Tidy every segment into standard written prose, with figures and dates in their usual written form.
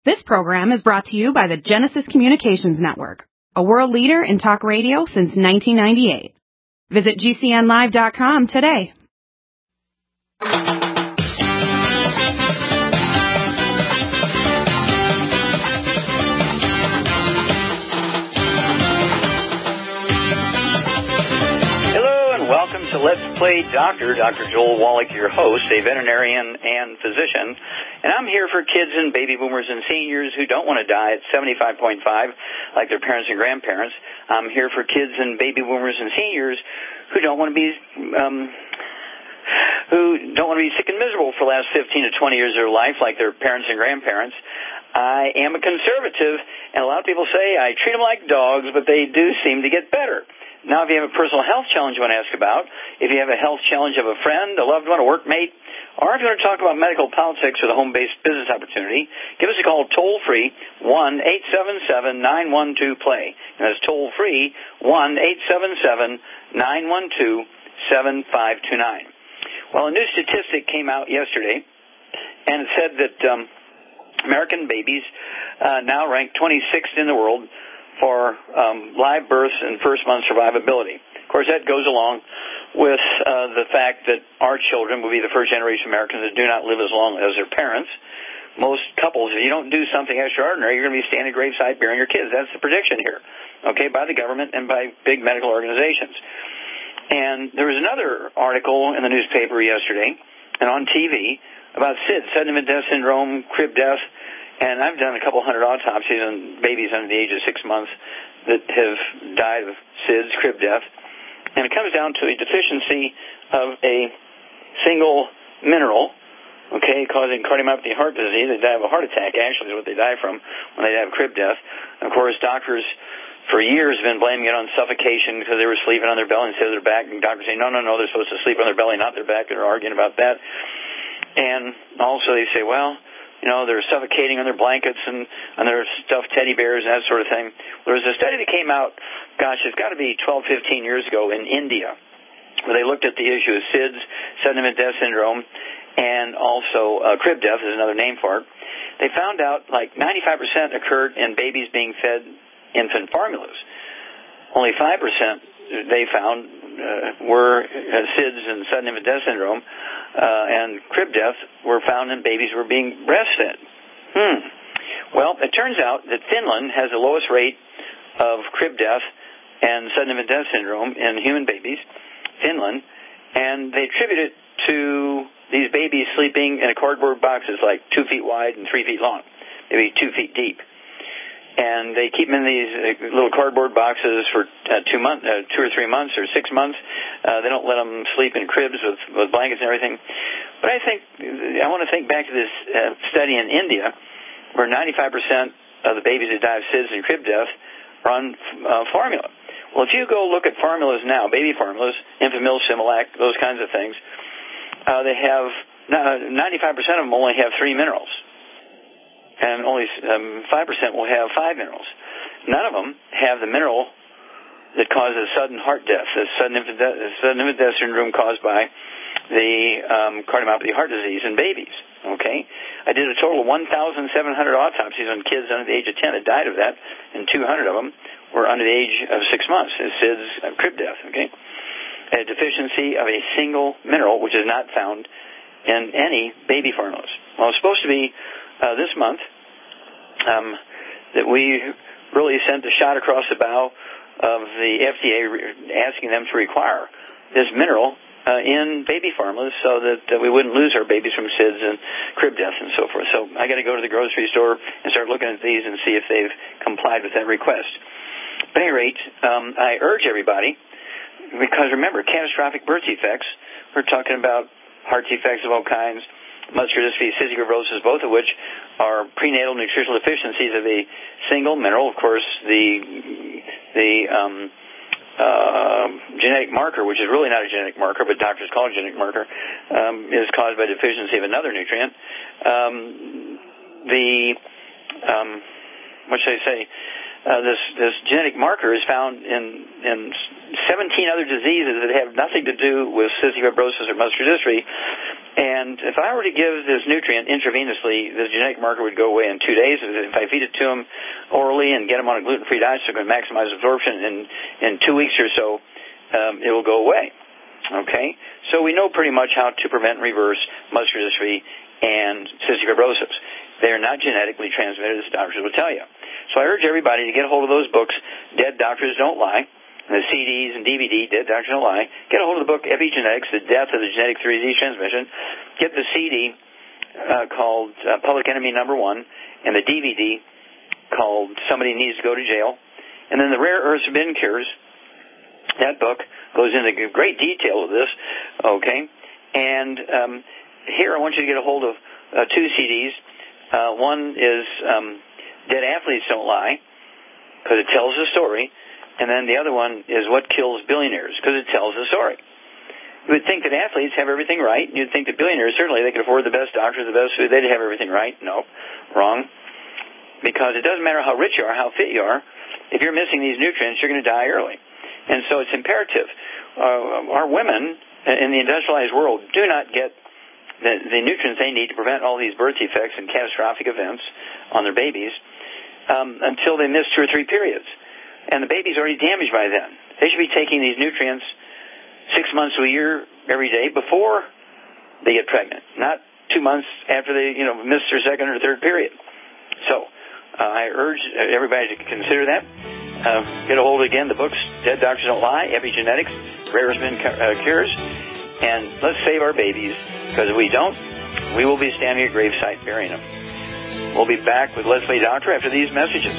This program is brought to you by the Genesis Communications Network, a world leader in talk radio since 1998. Visit GCNlive.com today. Welcome to Let's Play Doctor. Dr. Joel Wallach, your host, a veterinarian and physician. And I'm here for kids and baby boomers and seniors who don't want to die at 75.5 like their parents and grandparents. I'm here for kids and baby boomers and seniors who don't want to be sick and miserable for the last 15 to 20 years of their life like their parents and grandparents. I am a conservative, and a lot of people say I treat them like dogs, but they do seem to get better. Now, if you have a personal health challenge you want to ask about, if you have a health challenge of a friend, a loved one, a workmate, or if you want to talk about medical politics or the home-based business opportunity, give us a call toll-free, 1-877-912-PLAY. And that's toll-free, 1-877-912-7529. Well, a new statistic came out yesterday, and it said that American babies now rank 26th in the world for live births and first-month survivability. Of course, that goes along with the fact that our children will be the first-generation Americans that do not live as long as their parents. Most couples, if you don't do something extraordinary, you're going to be standing graveside burying your kids. That's the prediction here, okay, by the government and by big medical organizations. And there was another article in the newspaper yesterday and on TV about SIDS, sudden infant death syndrome, crib death. And I've done a couple hundred autopsies on babies under the age of 6 months that have died of SIDS, crib death. And it comes down to a deficiency of a single mineral, okay, causing cardiomyopathy heart disease. They die of a heart attack, actually, is what they die from when they die of crib death. And, of course, doctors for years have been blaming it on suffocation because they were sleeping on their belly instead of their back. And doctors say, no, they're supposed to sleep on their belly, not their back. They're arguing about that. And also they say, well, you know, they're suffocating on their blankets and on their stuffed teddy bears and that sort of thing. There was a study that came out, it's got to be 12, 15 years ago in India, where they looked at the issue of SIDS, sudden infant death syndrome, and also crib death is another name for it. They found out like 95% occurred in babies being fed infant formulas. Only 5% they found were SIDS and sudden infant death syndrome, and crib death were found in babies who were being breastfed. Well, it turns out that Finland has the lowest rate of crib death and sudden infant death syndrome in human babies, Finland, and they attribute it to these babies sleeping in a cardboard box that's like 2 feet wide and 3 feet long, maybe 2 feet deep. And they keep them in these little cardboard boxes for 2 or 3 months or 6 months. They don't let them sleep in cribs with blankets and everything. But I want to think back to this study in India where 95% of the babies that die of SIDS and crib death are on formula. Well, if you go look at formulas now, baby formulas, Enfamil, Similac, those kinds of things, they have 95% of them only have 3 minerals. And only 5% will have 5 minerals. None of them have the mineral that causes sudden heart death, the sudden infant death syndrome caused by the cardiomyopathy heart disease in babies. Okay, I did a total of 1,700 autopsies on kids under the age of 10 that died of that, and 200 of them were under the age of 6 months. It's SIDS, crib death. Okay, a deficiency of a single mineral, which is not found in any baby formulas. Well, it's supposed to be this month that we really sent a shot across the bow of the FDA asking them to require this mineral in baby formulas so that we wouldn't lose our babies from SIDS and crib death and so forth. So I got to go to the grocery store and start looking at these and see if they've complied with that request. At any rate, I urge everybody, because remember, catastrophic birth defects, we're talking about heart defects of all kinds, muscular dystrophy, cystic fibrosis, both of which are prenatal nutritional deficiencies of a single mineral. Of course, the genetic marker, which is really not a genetic marker, but doctors call it a genetic marker, is caused by deficiency of another nutrient. This genetic marker is found in 17 other diseases that have nothing to do with cystic fibrosis or muscular dystrophy, And if I were to give this nutrient intravenously, the genetic marker would go away in 2 days. If I feed it to them orally and get them on a gluten-free diet, so they're going to maximize absorption in 2 weeks or so, it will go away. Okay? So we know pretty much how to prevent and reverse muscular dystrophy and cystic fibrosis. They are not genetically transmitted, as doctors will tell you. So I urge everybody to get a hold of those books, Dead Doctors Don't Lie, and the CDs and DVD, Dead Doctors Don't Lie. Get a hold of the book, Epigenetics, The Death of the Genetic 3D Transmission. Get the CD called Public Enemy No. 1, and the DVD called Somebody Needs to Go to Jail. And then the Rare Earths Forbidden Cures. That book goes into great detail of this, okay? And here I want you to get a hold of 2 CDs. One is Dead Athletes Don't Lie, because it tells the story. And then the other one is What Kills Billionaires, because it tells the story. You would think that athletes have everything right. You'd think that billionaires, certainly they could afford the best doctors, the best food, they'd have everything right. No, wrong. Because it doesn't matter how rich you are, how fit you are. If you're missing these nutrients, you're going to die early. And so it's imperative. Our women in the industrialized world do not get the nutrients they need to prevent all these birth defects and catastrophic events on their babies until they miss 2 or 3 periods. And the baby's already damaged by then. They should be taking these nutrients 6 months to a year every day before they get pregnant, not 2 months after they miss their 2nd or 3rd period. So I urge everybody to consider that. Get a hold of, again, the books, Dead Doctors Don't Lie, Epigenetics, Rare Earths Forbidden Cures, and let's save our babies, because if we don't, we will be standing at gravesite burying them. We'll be back with Leslie Doctor after these messages.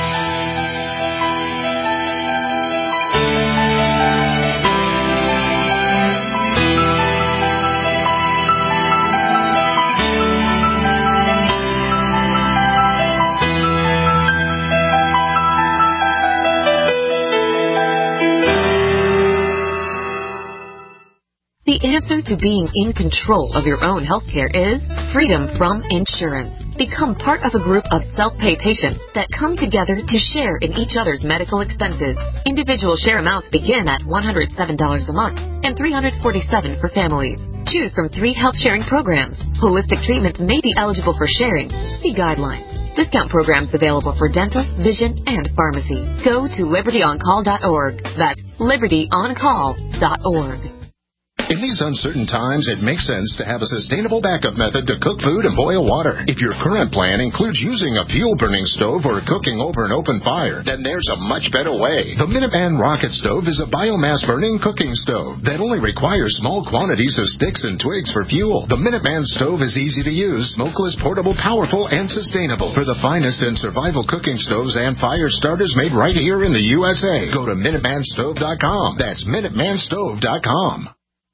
The answer to being in control of your own healthcare is freedom from insurance. Become part of a group of self-pay patients that come together to share in each other's medical expenses. Individual share amounts begin at $107 a month and $347 for families. Choose from 3 health-sharing programs. Holistic treatments may be eligible for sharing. See guidelines. Discount programs available for dental, vision, and pharmacy. Go to libertyoncall.org. That's libertyoncall.org. In these uncertain times, it makes sense to have a sustainable backup method to cook food and boil water. If your current plan includes using a fuel-burning stove or cooking over an open fire, then there's a much better way. The Minuteman Rocket Stove is a biomass-burning cooking stove that only requires small quantities of sticks and twigs for fuel. The Minuteman Stove is easy to use, smokeless, portable, powerful, and sustainable. For the finest in survival cooking stoves and fire starters made right here in the USA, go to MinutemanStove.com. That's MinutemanStove.com.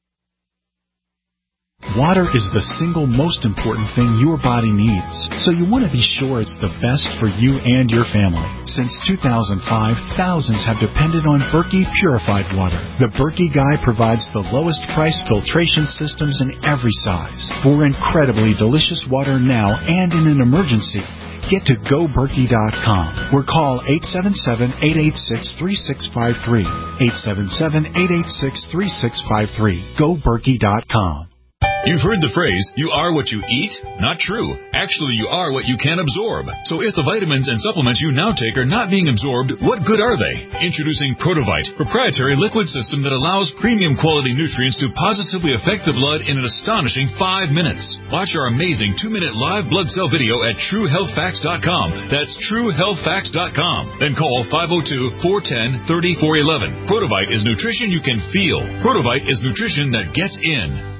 Water is the single most important thing your body needs, so you want to be sure it's the best for you and your family. Since 2005, thousands have depended on Berkey purified water. The Berkey Guy provides the lowest price filtration systems in every size. For incredibly delicious water now and in an emergency, get to GoBerkey.com or call 877-886-3653. 877-886-3653. GoBerkey.com. You've heard the phrase, you are what you eat? Not true. Actually, you are what you can absorb. So if the vitamins and supplements you now take are not being absorbed, what good are they? Introducing Protovite, proprietary liquid system that allows premium quality nutrients to positively affect the blood in an astonishing 5 minutes. Watch our amazing 2-minute live blood cell video at TrueHealthFacts.com. That's TrueHealthFacts.com. Then call 502-410-3411. Protovite is nutrition you can feel. Protovite is nutrition that gets in.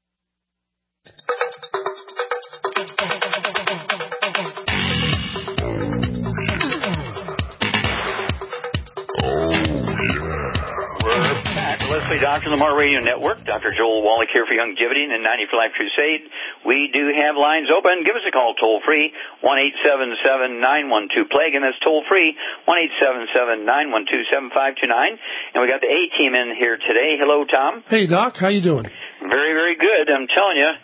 Dr. Lamar Radio Network, Dr. Joel Wallach here for Longevity and 90 for Life Crusade. We do have lines open. Give us a call toll-free, 1-877-912-PLAGUE, and that's toll-free, 1-877-912-7529. And we got the A-team in here today. Hello, Tom. Hey, Doc. How you doing? Very, very good. I'm telling you,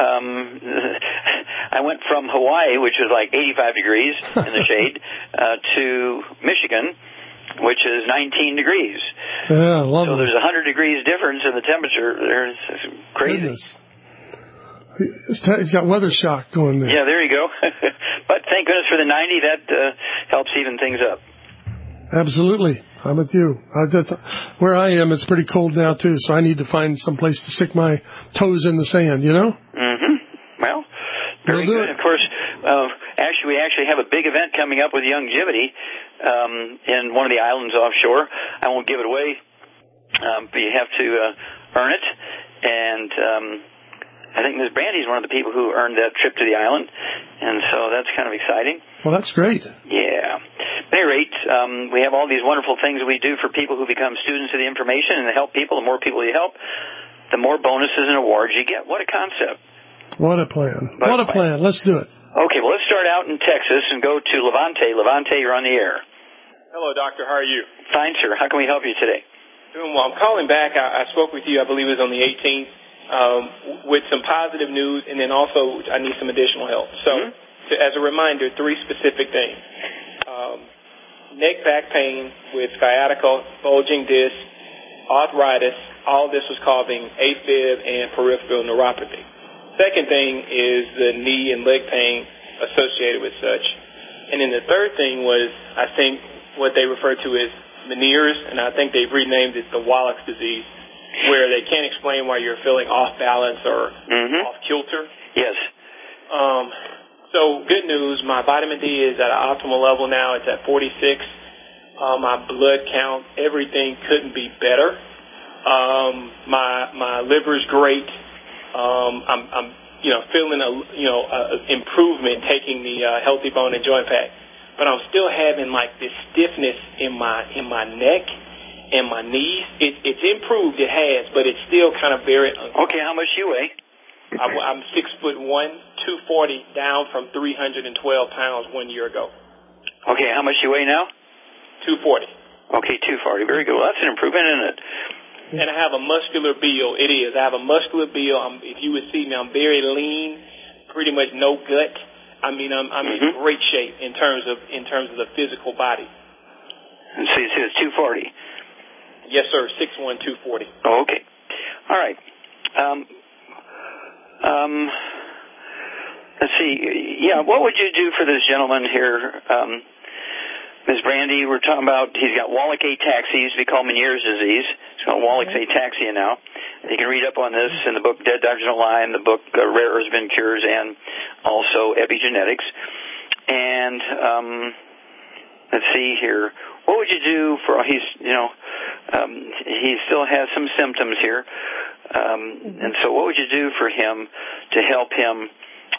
I went from Hawaii, which is like 85 degrees in the shade, to Michigan, which is 19 degrees. Yeah, lovely. So there's 100 degrees difference in the temperature. It's crazy. Goodness. He's got weather shock going there. Yeah, there you go. But thank goodness for the 90. That helps even things up. Absolutely. I'm with you. Where I am, it's pretty cold now, too, so I need to find some place to stick my toes in the sand, you know? Mm-hmm. Well, very good. Of course, we actually have a big event coming up with Youngevity in one of the islands offshore. I won't give it away, but you have to earn it. And I think Ms. Brandy's one of the people who earned that trip to the island, and so that's kind of exciting. Well, that's great. Yeah. At any rate, we have all these wonderful things that we do for people who become students of the information and help people. The more people you help, the more bonuses and awards you get. What a concept. What a plan. What a plan. Let's do it. Okay, well, let's start out in Texas and go to Levante. Levante, you're on the air. Hello, Doctor. How are you? Fine, sir. How can we help you today? Doing well. I'm calling back. I spoke with you, I believe it was on the 18th, with some positive news, and then also I need some additional help. So, as a reminder, 3 specific things. Neck back pain with sciatica, bulging disc, arthritis, all this was causing AFib and peripheral neuropathy. Second thing is the knee and leg pain associated with such. And then the third thing was, I think, what they refer to as Meniere's, and I think they've renamed it the Wallach's disease, where they can't explain why you're feeling off balance or off kilter. Yes. So good news, my vitamin D is at an optimal level now. It's at 46. My blood count, everything couldn't be better. My liver's great. I'm feeling a improvement taking the Healthy Bone and Joint Pack, but I'm still having like this stiffness in my neck and my knees. It's improved, it has, but it's still kind of very uncomfortable. Okay, how much you weigh? I'm 6'1", 240, down from 312 pounds 1 year ago. Okay, how much you weigh now? 240. Okay, 240. Very good. Well, that's an improvement, isn't it? And I have a muscular build. It is. I have a muscular build. If you would see me, I'm very lean, pretty much no gut. I mean, I'm in great shape in terms of the physical body. And so you said it's 240. Yes, sir. 6'1", 240. Oh, okay. All right. Let's see. Yeah, what would you do for this gentleman here, Ms. Brandy? We're talking about he's got Wallach ataxia. He used to be called Meniere's disease. It's called Wallach's ataxia now. You can read up on this in the book Dead Doctors Don't Lie, and the book Rare Earths Been Cures, and also Epigenetics. And let's see here. What would you do for he still has some symptoms here. And so what would you do for him to help him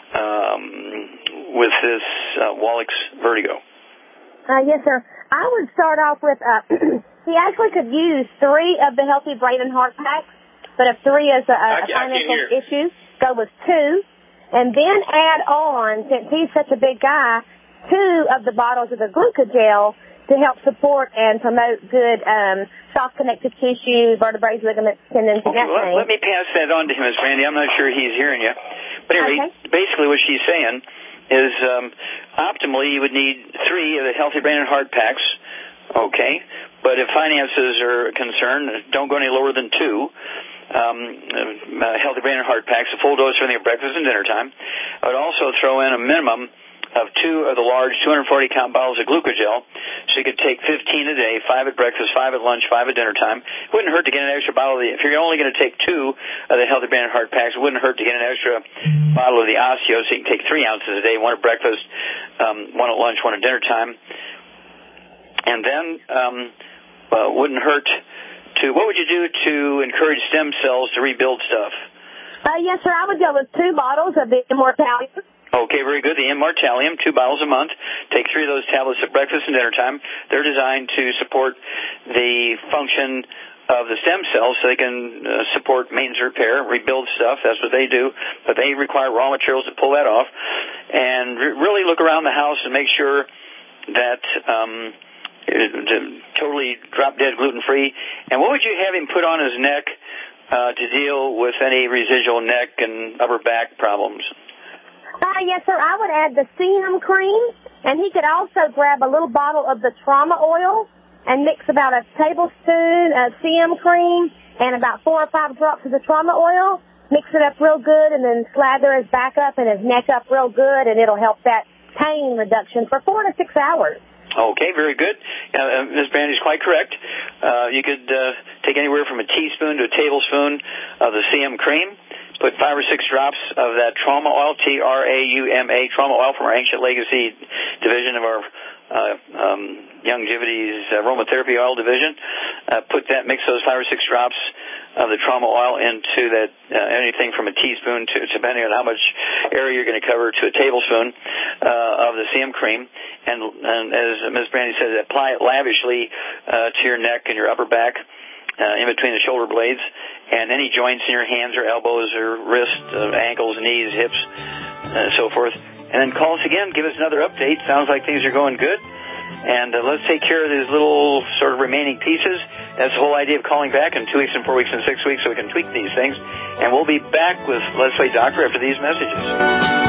with this Wallach's vertigo? Yes, sir. I would start off with, he actually could use 3 of the Healthy Brain and Heart Packs, but if 3 is a financial issue, go with 2. And then add on, since he's such a big guy, 2 of the bottles of the Glucogel to help support and promote good soft connective tissue, vertebrae, ligaments, tendons, and that thing. Let me pass that on to him, Ms. Brandy. I'm not sure he's hearing you. But anyway, basically what she's saying is optimally you would need 3 of the Healthy Brain and Heart Packs, okay? But if finances are concerned, don't go any lower than 2. Healthy Brain and Heart Packs, a full dose for their breakfast and dinner time. I would also throw in a minimum of 2 of the large 240-count bottles of Glucogel, so you could take 15 a day, 5 at breakfast, 5 at lunch, 5 at dinner time. It wouldn't hurt to get an extra bottle of if you're only going to take 2 of the Healthy Brain and Heart Packs, it wouldn't hurt to get an extra bottle of the Osteo, so you can take 3 ounces a day, 1 at breakfast, 1 at lunch, 1 at dinner time. And then wouldn't hurt to, what would you do to encourage stem cells to rebuild stuff? Yes, sir, I would go with 2 bottles of the Immortalium. Okay, very good. The Immortalium, 2 bottles a month. Take 3 of those tablets at breakfast and dinner time. They're designed to support the function of the stem cells so they can support maintenance repair, rebuild stuff. That's what they do. But they require raw materials to pull that off. And really look around the house and make sure that totally drop-dead gluten-free. And what would you have him put on his neck to deal with any residual neck and upper back problems? Yes, sir. I would add the CM cream, and he could also grab a little bottle of the trauma oil and mix about a tablespoon of CM cream and about 4 or 5 drops of the trauma oil mix it up real good and then slather his back up and his neck up real good, and it'll help that pain reduction for 4 to 6 hours. Okay, very good. Ms. Brandy's quite correct. You could take anywhere from a teaspoon to a tablespoon of the CM cream. Put 5 or 6 drops of that trauma oil, TRAUMA, trauma oil from our Ancient Legacy division of our Youngevity's aromatherapy oil division. Mix those 5 or 6 drops of the trauma oil into that, anything from a teaspoon to, depending on how much area you're going to cover, to a tablespoon of the CM cream. And as Ms. Brandy said, apply it lavishly to your neck and your upper back, in between the shoulder blades, and any joints in your hands or elbows or wrists, ankles, knees, hips, and so forth. And then call us again, give us another update. Sounds like things are going good. And let's take care of these little sort of remaining pieces. That's the whole idea of calling back in 2 weeks and 4 weeks and 6 weeks so we can tweak these things. And we'll be back with Let's Play Doctor after these messages.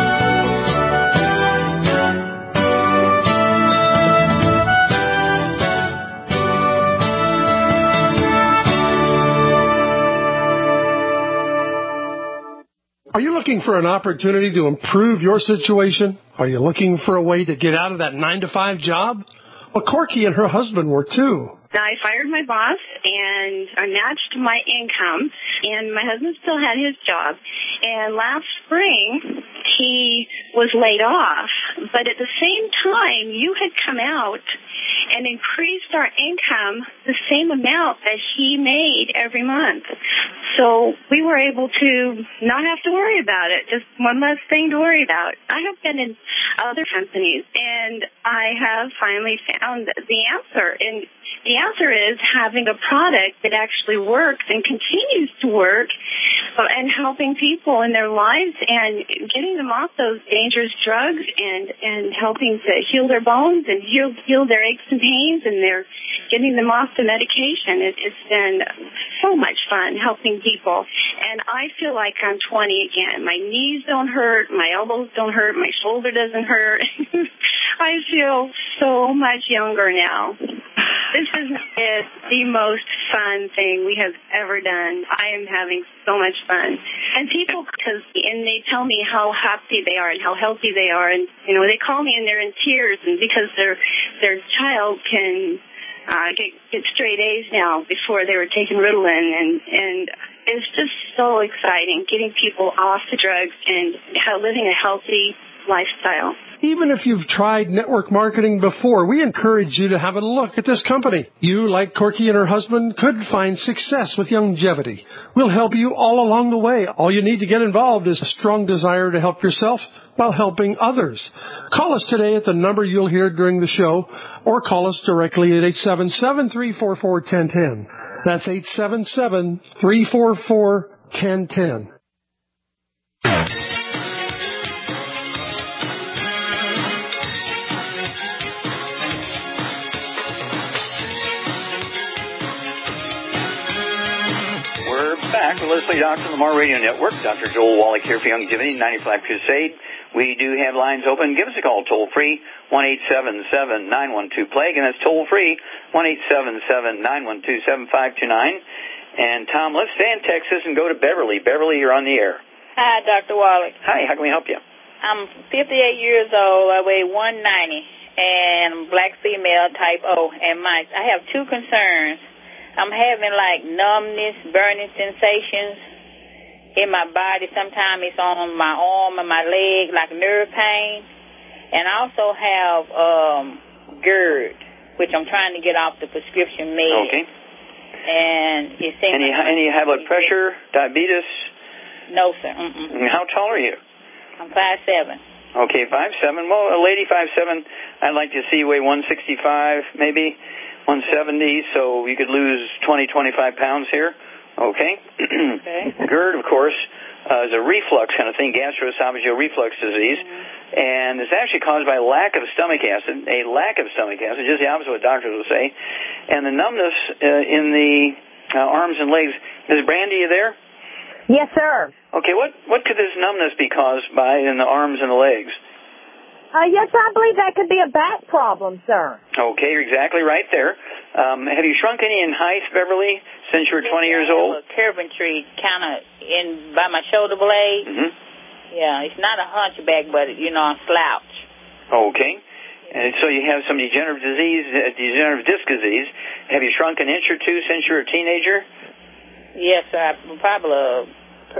Are you looking for an opportunity to improve your situation? Are you looking for a way to get out of that 9-to-5 job? Well, Corky and her husband were too. I fired my boss, and I matched my income, and my husband still had his job. And last spring, he was laid off. But at the same time, you had come out and increased our income the same amount that he made every month. So we were able to not have to worry about it, just one less thing to worry about. I have been in other companies, and I have finally found the answer. And the answer is having a product that actually works and continues to work, and helping people in their lives and getting them off those dangerous drugs and helping to heal their bones and heal their aches and pains, and they're getting them off the medication. It's been so much fun helping people. And I feel like I'm 20 again. My knees don't hurt, my elbows don't hurt, my shoulder doesn't hurt. I feel so much younger now. This is the most fun thing we have ever done. I am having so much fun. And people, and they tell me how happy they are and how healthy they are. And, you know, they call me and they're in tears, and because their child can get straight A's now. Before they were taking Ritalin, and it's just so exciting getting people off the drugs and living a healthy lifestyle. Even if you've tried network marketing before, we encourage you to have a look at this company. You, like Corky and her husband, could find success with Youngevity. We'll help you all along the way. All you need to get involved is a strong desire to help yourself while helping others. Call us today at the number you'll hear during the show, or call us directly at 877-344-1010. That's 877-344-1010. Back with Leslie Doctor on the Mar Radio Network. Dr. Joel Wallach here for Youngevity 95 Crusade. We do have lines open. Give us a call toll-free, 1-877-912-PLAGUE, and that's toll-free, 1-877-912-7529. And, Tom, let's stay in Texas and go to Beverly. Beverly, you're on the air. Hi, Dr. Wallach. Hi, how can we help you? I'm 58 years old. I weigh 190, and I'm black female, type O. And I have two concerns. I'm having like numbness, burning sensations in my body. Sometimes it's on my arm and my leg, like nerve pain. And I also have GERD, which I'm trying to get off the prescription med. Okay. And it seems any high blood pressure, diabetes? No, sir. Mm-mm. How tall are you? I'm 5'7". Okay, 5'7". Well, a lady 5'7", I'd like to see you weigh 165, maybe 170, so you could lose 20, 25 pounds here. Okay. Okay. GERD, of course, is a reflux kind of thing, gastroesophageal reflux disease, and it's actually caused by a lack of stomach acid, just the opposite of what doctors will say, and the numbness in the arms and legs. Ms. Brandy, you there? Yes, sir. Okay, what could this numbness be caused by in the arms and the legs? Yes, I believe that could be a back problem, sir. Okay, you're exactly right there. Have you shrunk any in height, Beverly, since you were 20 years old? A carpentry kind of in by my shoulder blade. Mm-hmm. Yeah, it's not a hunchback, but, a slouch. Okay. And so you have some degenerative disc disease. Have you shrunk an inch or two since you were a teenager? Yes, probably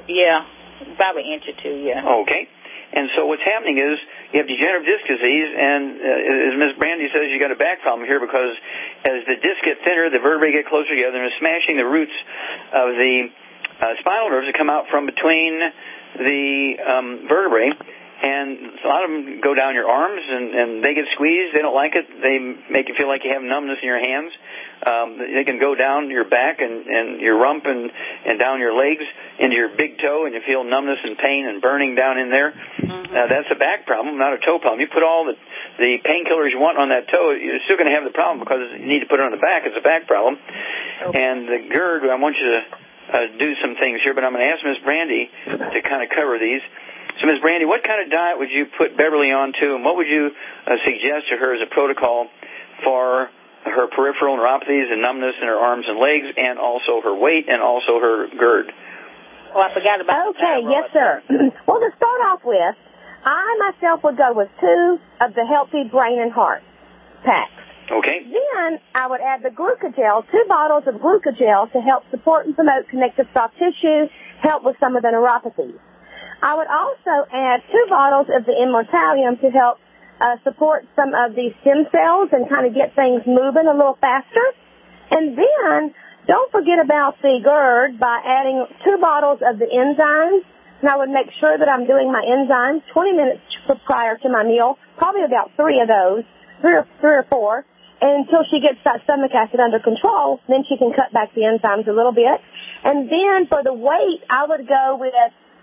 an inch or two, yeah. Okay. And so what's happening is you have degenerative disc disease, and as Ms. Brandy says, you got a back problem here because as the discs get thinner, the vertebrae get closer together, and it's smashing the roots of the spinal nerves that come out from between the vertebrae. And a lot of them go down your arms, and they get squeezed. They don't like it. They make you feel like you have numbness in your hands. They can go down your back and your rump and down your legs into your big toe, and you feel numbness and pain and burning down in there. Mm-hmm. That's a back problem, not a toe problem. You put all the painkillers you want on that toe, you're still going to have the problem because you need to put it on the back. It's a back problem. Okay. And the GERD, I want you to do some things here, but I'm going to ask Ms. Brandy to kind of cover these. So, Ms. Brandy, what kind of diet would you put Beverly on to, and what would you suggest to her as a protocol for her peripheral neuropathies and numbness in her arms and legs, and also her weight, and also her GERD? Oh, I forgot about Okay, yes, sir. Well, to start off with, I myself would go with 2 of the Healthy Brain and Heart packs. Okay. Then I would add the Glucogel, 2 bottles of Glucogel to help support and promote connective soft tissue, help with some of the neuropathies. I would also add 2 bottles of the Immortalium to help support some of these stem cells and kind of get things moving a little faster. And then don't forget about the GERD by adding 2 bottles of the enzymes. And I would make sure that I'm doing my enzymes 20 minutes prior to my meal, probably about 3 of those, 3 or 4, until she gets that stomach acid under control. Then she can cut back the enzymes a little bit. And then for the weight, I would go with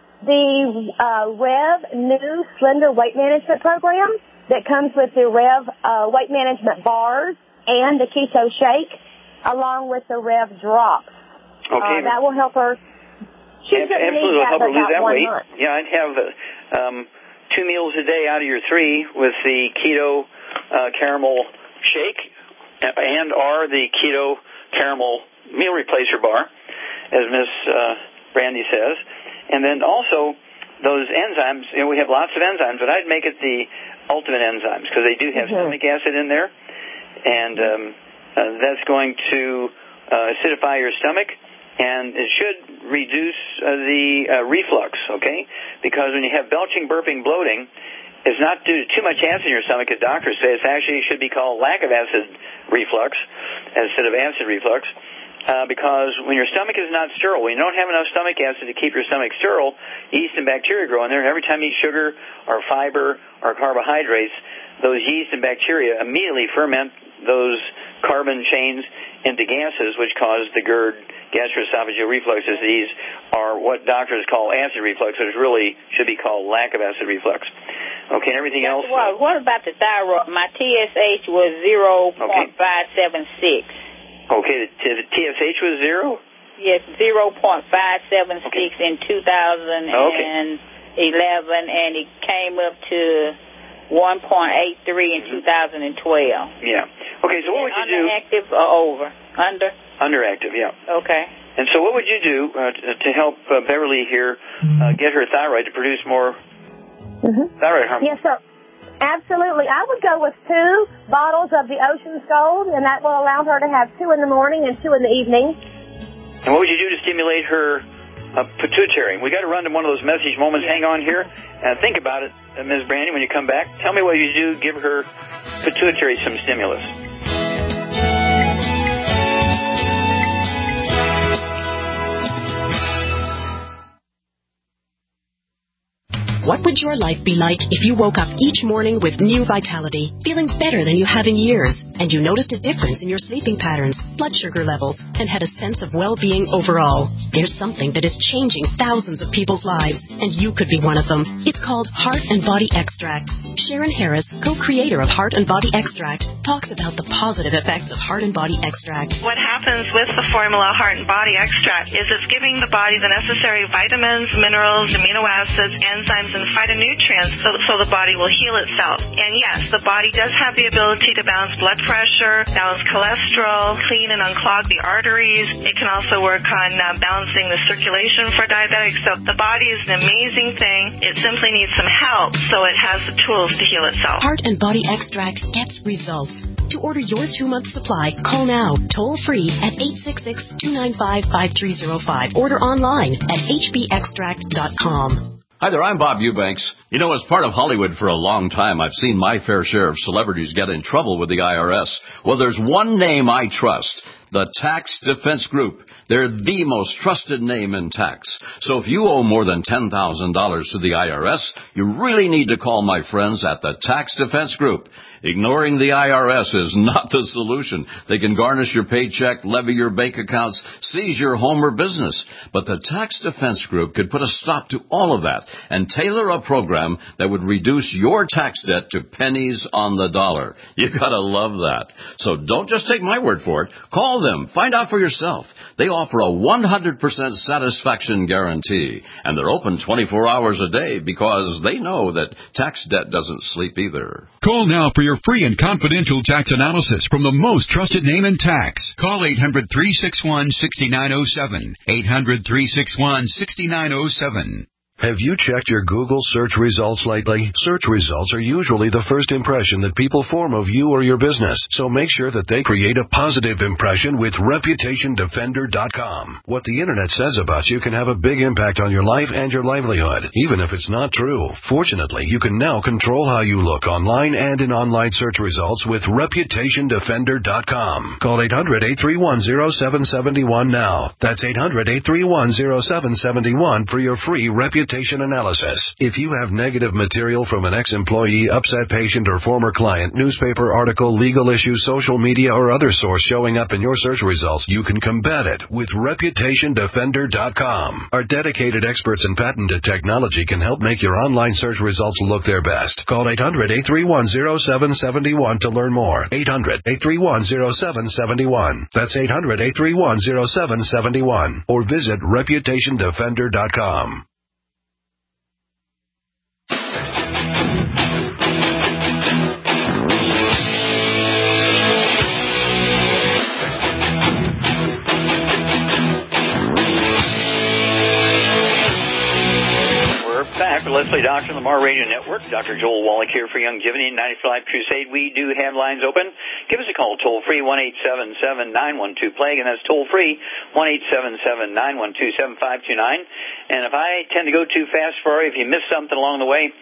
the Rev New Slender Weight Management Program that comes with the Rev Weight Management Bars and the Keto Shake, along with the Rev Drops. Okay. That will help her. She shouldn't need that for about 1 month. Yeah, I'd have 2 meals a day out of your 3 with the Keto Caramel Shake and or the Keto Caramel Meal Replacer Bar, as Miss Brandy says. And then also those enzymes, we have lots of enzymes, but I'd make it the ultimate enzymes because they do have stomach acid in there, and that's going to acidify your stomach, and it should reduce the reflux, okay? Because when you have belching, burping, bloating, it's not due to too much acid in your stomach, as doctors say. It's actually should be called lack of acid reflux instead of acid reflux. Because when your stomach is not sterile, when you don't have enough stomach acid to keep your stomach sterile, yeast and bacteria grow in there, and every time you eat sugar or fiber or carbohydrates, those yeast and bacteria immediately ferment those carbon chains into gases, which cause the GERD, gastroesophageal reflux disease, or what doctors call acid reflux, which really should be called lack of acid reflux. Okay, and everything else? What about the thyroid? My TSH was 0.576. Okay, the TSH was 0? Yes, 0.576 in 2011, and it came up to 1.83 in 2012. Yeah. Okay, so what would you do? Underactive or over? Underactive, yeah. Okay. And so what would you do to help Beverly here get her thyroid to produce more thyroid hormone? Yes, sir. Absolutely. I would go with 2 bottles of the Ocean's Gold, and that will allow her to have 2 in the morning and 2 in the evening. And what would you do to stimulate her pituitary? We got to run to one of those message moments. Hang on here. Think about it, Ms. Brandy, when you come back. Tell me what you do. Give her pituitary some stimulus. What would your life be like if you woke up each morning with new vitality, feeling better than you have in years, and you noticed a difference in your sleeping patterns, blood sugar levels, and had a sense of well-being overall? There's something that is changing thousands of people's lives, and you could be one of them. It's called Heart and Body Extract. Sharon Harris, co-creator of Heart and Body Extract, talks about the positive effects of Heart and Body Extract. What happens with the formula Heart and Body Extract is it's giving the body the necessary vitamins, minerals, amino acids, enzymes, and phytonutrients so the body will heal itself. And yes, the body does have the ability to balance blood pressure, balance cholesterol, clean and unclog the arteries. It can also work on balancing the circulation for diabetics. So the body is an amazing thing. It simply needs some help so it has the tools to heal itself. Heart and Body Extract gets results. To order your 2-month supply, call now, toll-free at 866-295-5305. Order online at hbextract.com. Hi there, I'm Bob Eubanks. You know, as part of Hollywood for a long time, I've seen my fair share of celebrities get in trouble with the IRS. Well, there's one name I trust. The Tax Defense Group. They're the most trusted name in tax. So if you owe more than $10,000 to the IRS, you really need to call my friends at the Tax Defense Group. Ignoring the IRS is not the solution. They can garnish your paycheck, levy your bank accounts, seize your home or business. But the Tax Defense Group could put a stop to all of that and tailor a program that would reduce your tax debt to pennies on the dollar. You gotta love that. So don't just take my word for it. Call them. Find out for yourself. They offer a 100% satisfaction guarantee, and they're open 24 hours a day because they know that tax debt doesn't sleep either. Call now for your free and confidential tax analysis from the most trusted name in tax. Call 800-361-6907. 800-361-6907. Have you checked your Google search results lately? Search results are usually the first impression that people form of you or your business, so make sure that they create a positive impression with ReputationDefender.com. What the Internet says about you can have a big impact on your life and your livelihood, even if it's not true. Fortunately, you can now control how you look online and in online search results with ReputationDefender.com. Call 800-831-0771 now. That's 800-831-0771 for your free reputation analysis. If you have negative material from an ex-employee, upset patient, or former client, newspaper article, legal issue, social media, or other source showing up in your search results, you can combat it with ReputationDefender.com. Our dedicated experts in patented technology can help make your online search results look their best. Call 800-831-0771 to learn more. 800-831-0771. That's 800-831-0771. Or visit ReputationDefender.com. Back with Leslie Doctor, Lamar Radio Network. Dr. Joel Wallach here for Youngevity and 90 for Life Crusade. We do have lines open. Give us a call, toll-free, 1-877-912-PLAGUE, and that's toll-free, 1-877-912-7529. And if I tend to go too fast for you, if you miss something along the way,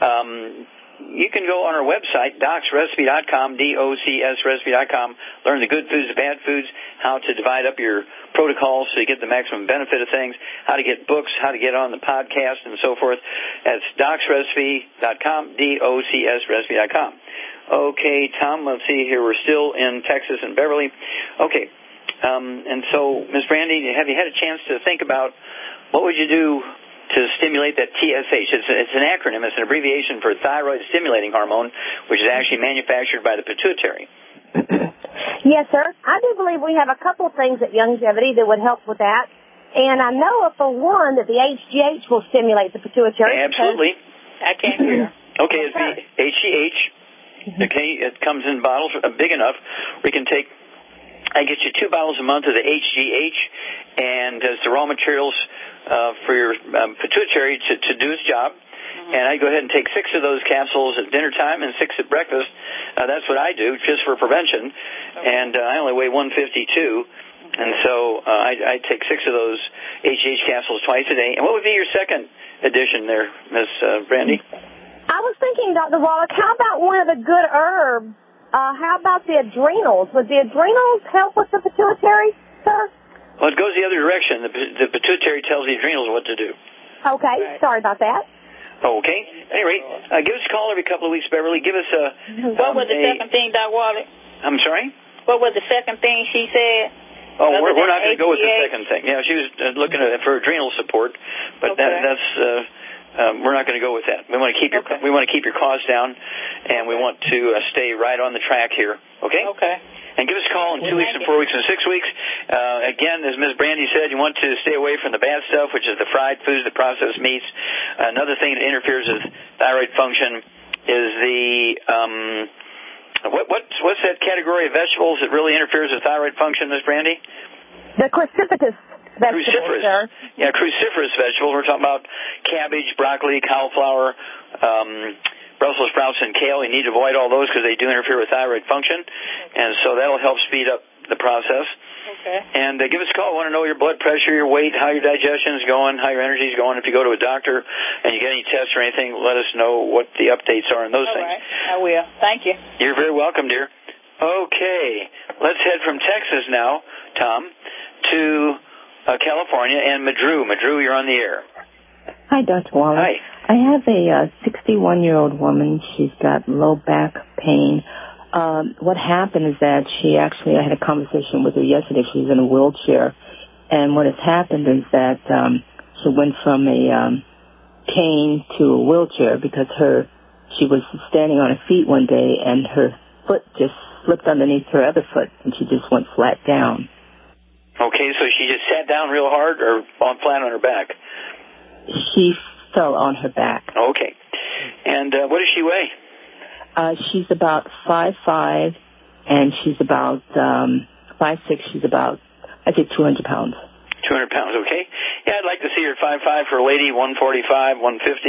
you can go on our website, docsrecipe.com, DOCSrecipe.com, learn the good foods, the bad foods, how to divide up your protocols so you get the maximum benefit of things, how to get books, how to get on the podcast, and so forth. That's docsrecipe.com, DOCSrecipe.com. Okay, Tom, let's see here. We're still in Texas and Beverly. Okay, and so, Ms. Brandy, have you had a chance to think about what would you do to stimulate that TSH? It's an acronym. It's an abbreviation for thyroid stimulating hormone, which is actually manufactured by the pituitary. Yes, sir. I do believe we have a couple of things at Youngevity that would help with that. And I know, for one, that the HGH will stimulate the pituitary. Absolutely. I can't hear. Okay, it's the HGH. Okay, it comes in bottles big enough we can take. I get you 2 bottles a month of the HGH, and as the raw materials for your pituitary to do its job. And I go ahead and take 6 of those capsules at dinner time and 6 at breakfast. That's what I do, just for prevention. And I only weigh 152. And so I take 6 of those HGH capsules twice a day. And what would be your second addition there, Ms. Brandy? I was thinking, Dr. Wallach, how about one of the good herbs? How about the adrenals? Would the adrenals help with the pituitary, sir? Well, it goes the other direction. The pituitary tells the adrenals what to do. Okay, right. Sorry about that. Okay. Anyway, give us a call every couple of weeks, Beverly. Give us a... What was the second thing, Dr. Wallach? I'm sorry? What was the second thing she said? Oh, we're not going to go with the second thing. Yeah, she was looking for adrenal support, but that's... we're not going to go with that. We want to keep your costs down, and we want to stay right on the track here. Okay. Okay. And give us a call in 2 weeks and 4 weeks and 6 weeks. Again, as Ms. Brandy said, you want to stay away from the bad stuff, which is the fried foods, the processed meats. Another thing that interferes with thyroid function is what's that category of vegetables that really interferes with thyroid function, Ms. Brandy? The cruciferous vegetables. Cruciferous. Yeah, cruciferous vegetables. We're talking about cabbage, broccoli, cauliflower, Brussels sprouts, and kale. You need to avoid all those because they do interfere with thyroid function, and so that'll help speed up the process. Okay. And give us a call. I want to know your blood pressure, your weight, how your digestion is going, how your energy is going. If you go to a doctor and you get any tests or anything, let us know what the updates are on those things. All right. I will. Thank you. You're very welcome, dear. Okay. Let's head from Texas now, Tom, to California, and Madru. Madru, you're on the air. Hi, Dr. Wallace. Hi. I have a 61-year-old woman. She's got low back pain. What happened is that I had a conversation with her yesterday. She's in a wheelchair. And what has happened is that she went from a cane to a wheelchair because she was standing on her feet one day and her foot just slipped underneath her other foot and she just went flat down. Okay, so she just sat down real hard or flat on her back? She fell on her back. Okay. And what does she weigh? She's about 5'5", and she's about 5'6". She's about, I think, 200 pounds. 200 pounds, okay. Yeah, I'd like to see her 5'5" for a lady, 145,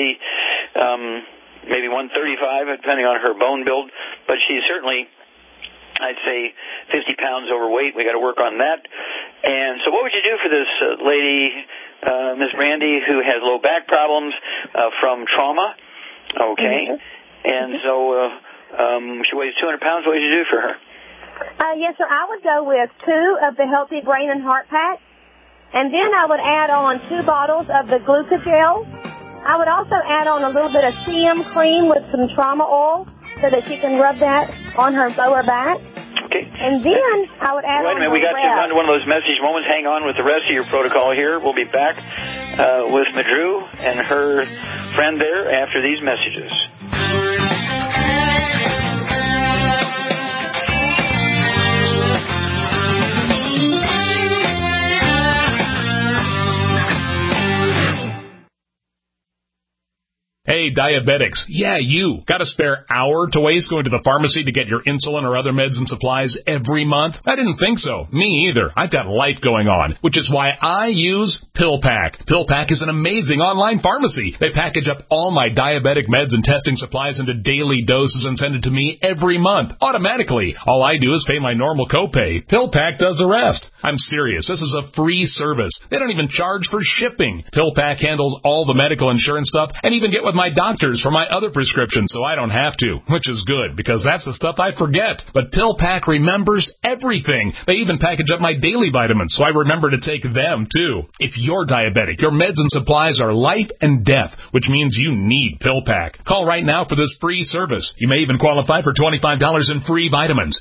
150, maybe 135, depending on her bone build. But she's certainly, I'd say, 50 pounds overweight. We got to work on that. And so what would you do for this lady, Ms. Brandy, who has low back problems from trauma? Okay. Mm-hmm. And so she weighs 200 pounds. What would you do for her? Yes, sir. I would go with 2 of the Healthy Brain and Heart Pack. And then I would add on 2 bottles of the Glucogel. I would also add on a little bit of CM cream with some trauma oil so that she can rub that on her lower back. Okay. And then I would add on Wait a minute. We got to one of those message moments. Hang on with the rest of your protocol here. We'll be back with Madru and her friend there after these messages. Hey, diabetics. Yeah, you. Got a spare hour to waste going to the pharmacy to get your insulin or other meds and supplies every month? I didn't think so. Me either. I've got life going on, which is why I use PillPack. PillPack is an amazing online pharmacy. They package up all my diabetic meds and testing supplies into daily doses and send it to me every month, automatically. All I do is pay my normal copay. PillPack does the rest. I'm serious. This is a free service. They don't even charge for shipping. PillPack handles all the medical insurance stuff and even get with my doctors for my other prescriptions so I don't have to, which is good because that's the stuff I forget. But PillPack remembers everything. They even package up my daily vitamins so I remember to take them too. If you're diabetic, your meds and supplies are life and death, which means you need PillPack. Call right now for this free service. You may even qualify for $25 in free vitamins.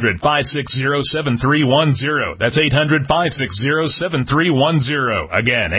800-560-7310. That's 800-560-7310. Again,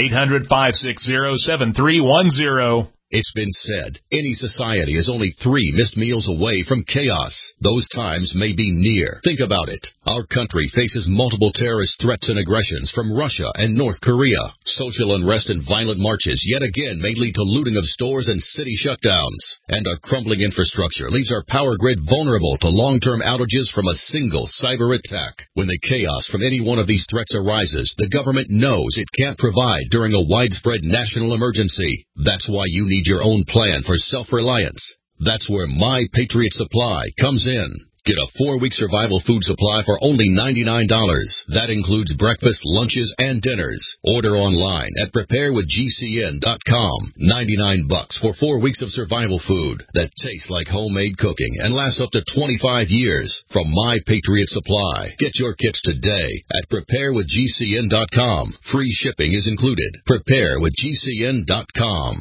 800-560-7310. It's been said, any society is only 3 missed meals away from chaos. Those times may be near. Think about it. Our country faces multiple terrorist threats and aggressions from Russia and North Korea. Social unrest and violent marches yet again may lead to looting of stores and city shutdowns. And our crumbling infrastructure leaves our power grid vulnerable to long-term outages from a single cyber attack. When the chaos from any one of these threats arises, the government knows it can't provide during a widespread national emergency. That's why you need your own plan for self-reliance. That's where My Patriot Supply comes in. Get a 4-week survival food supply for only $99. That includes breakfast, lunches, and dinners. Order online at preparewithgcn.com. $99 for 4 weeks of survival food that tastes like homemade cooking and lasts up to 25 years from My Patriot Supply. Get your kits today at preparewithgcn.com. Free shipping is included. Preparewithgcn.com.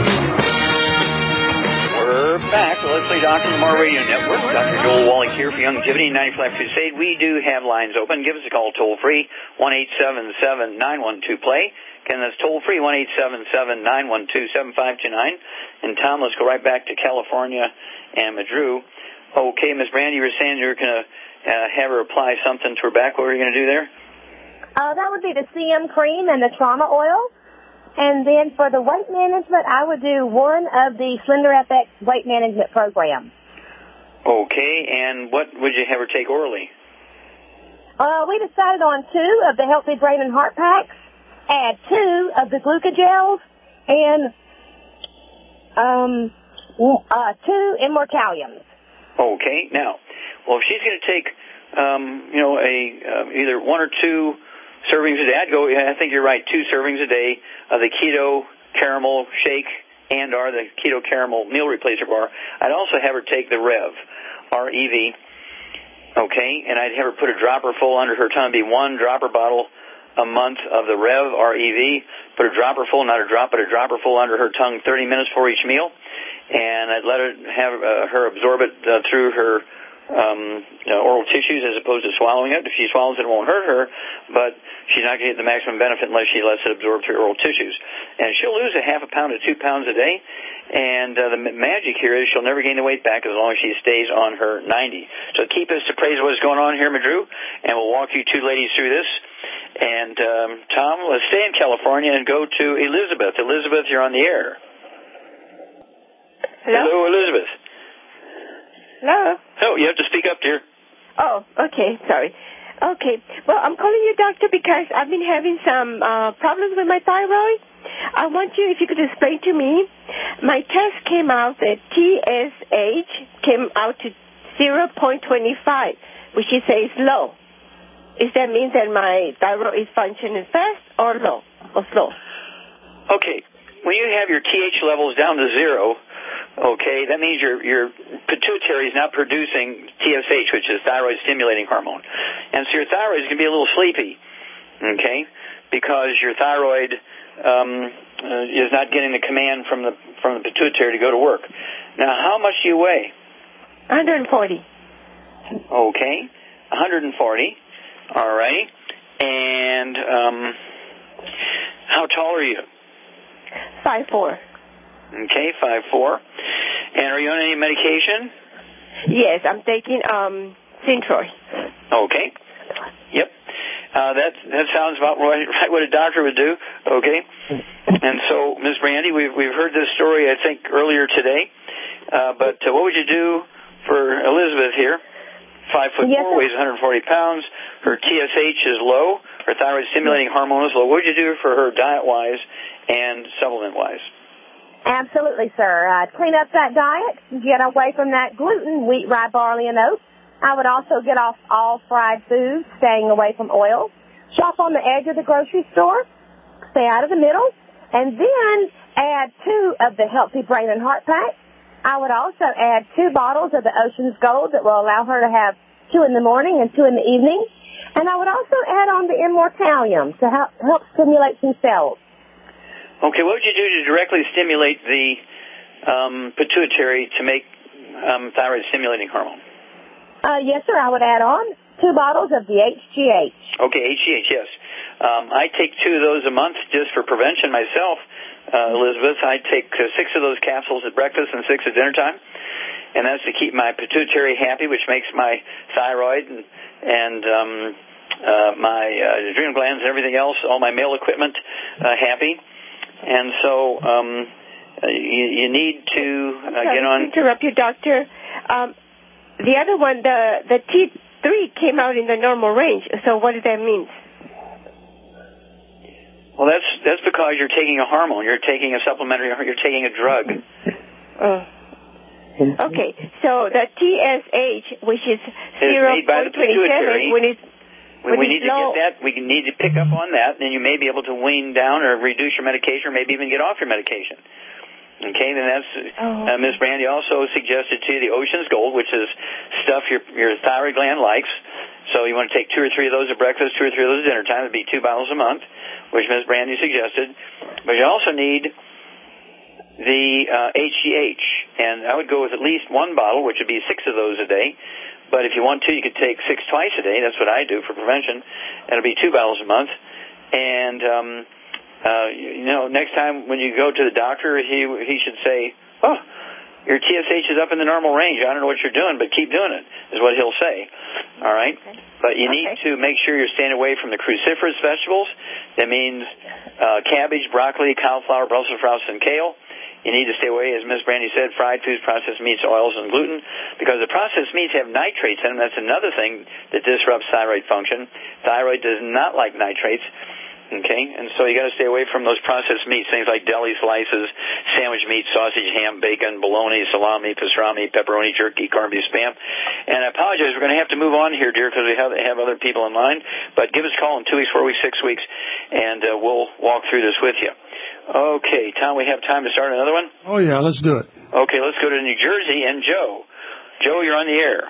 Doctor, the Mar Radio Network. Dr. Joel Wallach here for Youngevity 90 for Life Crusade. We do have lines open. Give us a call toll-free, 1-877-912-PLAY. Again, that's toll-free, 1-877-912-7529. And, Tom, let's go right back to California and Madru. Okay, Miss Brandy, you were saying you were going to have her apply something to her back. What were you going to do there? That would be the CM cream and the trauma oil. And then for the weight management, I would do one of the Slender FX weight management programs. Okay, and what would you have her take orally? We decided on 2 of the Healthy Brain and Heart Packs, add 2 of the Glucogels, and 2 Immortaliums. Okay, now, well, if she's going to take, either 1 or 2 servings a day, I think you're right, 2 servings a day of the Keto Caramel Shake and/or the Keto Caramel Meal Replacer Bar. I'd also have her take the Rev, R-E-V, okay, and I'd have her put a dropper full under her tongue. It'd be 1 dropper bottle a month of the Rev, R-E-V, put a dropper full, not a drop, but a dropper full under her tongue 30 minutes before each meal, and I'd let her absorb it through her oral tissues as opposed to swallowing it. If she swallows it, it won't hurt her, but she's not going to get the maximum benefit unless she lets it absorb through oral tissues. And she'll lose a half a pound to 2 pounds a day, and the magic here is she'll never gain the weight back as long as she stays on her 90. So keep us appraised of what's going on here, Madru, and we'll walk you 2 ladies through this. And, Tom, let's stay in California and go to Elizabeth. Elizabeth, you're on the air. Hello, Elizabeth. Hello? Oh, you have to speak up, dear. Oh, okay. Sorry. Okay. Well, I'm calling you, doctor, because I've been having some problems with my thyroid. I want you, if you could explain to me, my test came out that TSH came out to 0.25, which you say is low. Does that mean that my thyroid is functioning fast or low or slow? Okay. When you have your TH levels down to 0, okay, that means your pituitary is not producing TSH, which is thyroid-stimulating hormone. And so your thyroid is going to be a little sleepy, okay, because your thyroid is not getting the command from the pituitary to go to work. Now, how much do you weigh? 140. Okay, 140. All right. And how tall are you? 5'4". Okay, 5'4". And are you on any medication? Yes, I'm taking Synthroid. Okay. Yep. That sounds about right what a doctor would do. Okay. And so, Ms. Brandy, we've heard this story, I think, earlier today. But what would you do for Elizabeth here? 5'4", weighs 140 pounds. Her TSH is low. Her thyroid-stimulating hormone is low. What would you do for her diet-wise and supplement-wise? Absolutely, sir. Clean up that diet, get away from that gluten, wheat, rye, barley, and oats. I would also get off all fried foods, staying away from oil. Shop on the edge of the grocery store, stay out of the middle, and then add 2 of the Healthy Brain and Heart Pack. I would also add 2 bottles of the Ocean's Gold that will allow her to have 2 in the morning and 2 in the evening. And I would also add on the Immortalium to help stimulate some cells. Okay, what would you do to directly stimulate the pituitary to make thyroid-stimulating hormone? Yes, sir. I would add on 2 bottles of the HGH. Okay, HGH, yes. I take 2 of those a month just for prevention myself, Elizabeth. I take 6 of those capsules at breakfast and 6 at dinner time, and that's to keep my pituitary happy, which makes my thyroid and my adrenal glands and everything else, all my male equipment, happy. And so you need to get on. Interrupt you, doctor. The other one, the T3 came out in the normal range. So what does that mean? Well, that's because you're taking a hormone. You're taking a supplementary. You're taking a drug. Okay. So the TSH, which is 0.27, we need to get that. We need to pick up on that, and you may be able to wean down or reduce your medication, or maybe even get off your medication. Okay, then that's Ms. Brandy also suggested to you the Ocean's Gold, which is stuff your thyroid gland likes. So you want to take 2 or 3 of those at breakfast, 2 or 3 of those at dinner time. It'd be 2 bottles a month, which Ms. Brandy suggested. But you also need the HGH, and I would go with at least 1 bottle, which would be 6 of those a day. But if you want to, you could take 6 twice a day. That's what I do for prevention. It'll be 2 bottles a month. And, next time when you go to the doctor, he should say, oh, your TSH is up in the normal range. I don't know what you're doing, but keep doing it, is what he'll say. All right? Okay. But you need to make sure you're staying away from the cruciferous vegetables. That means cabbage, broccoli, cauliflower, Brussels sprouts, and kale. You need to stay away, as Ms. Brandy said, fried foods, processed meats, oils, and gluten, because the processed meats have nitrates in them. That's another thing that disrupts thyroid function. Thyroid does not like nitrates. Okay, and so you got to stay away from those processed meats, things like deli slices, sandwich meat, sausage, ham, bacon, bologna, salami, pastrami, pepperoni, jerky, corned beef, spam. And I apologize, we're going to have to move on here, dear, because we have other people in line. But give us a call in 2 weeks, 4 weeks, 6 weeks, and we'll walk through this with you. Okay, Tom, we have time to start another one? Oh, yeah, let's do it. Okay, let's go to New Jersey and Joe. Joe, you're on the air.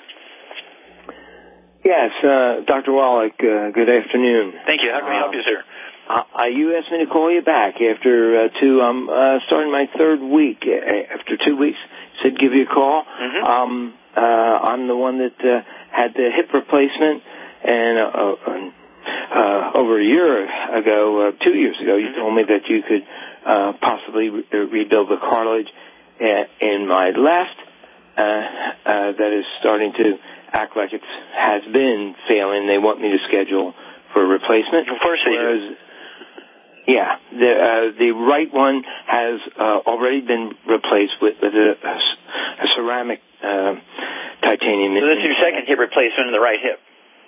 Yes, Dr. Wallach, good afternoon. Thank you. How can we help you, sir? You asked me to call you back after 2. I'm starting my 3rd week. After 2 weeks, said give you a call. Mm-hmm. I'm the one that had the hip replacement, and over a year ago, 2 years ago, you told me that you could possibly rebuild the cartilage in my left that is starting to act like it has been failing. They want me to schedule for a replacement. Of course they do. Yeah, the right one has already been replaced with a ceramic titanium. So this is your second hip replacement in the right hip?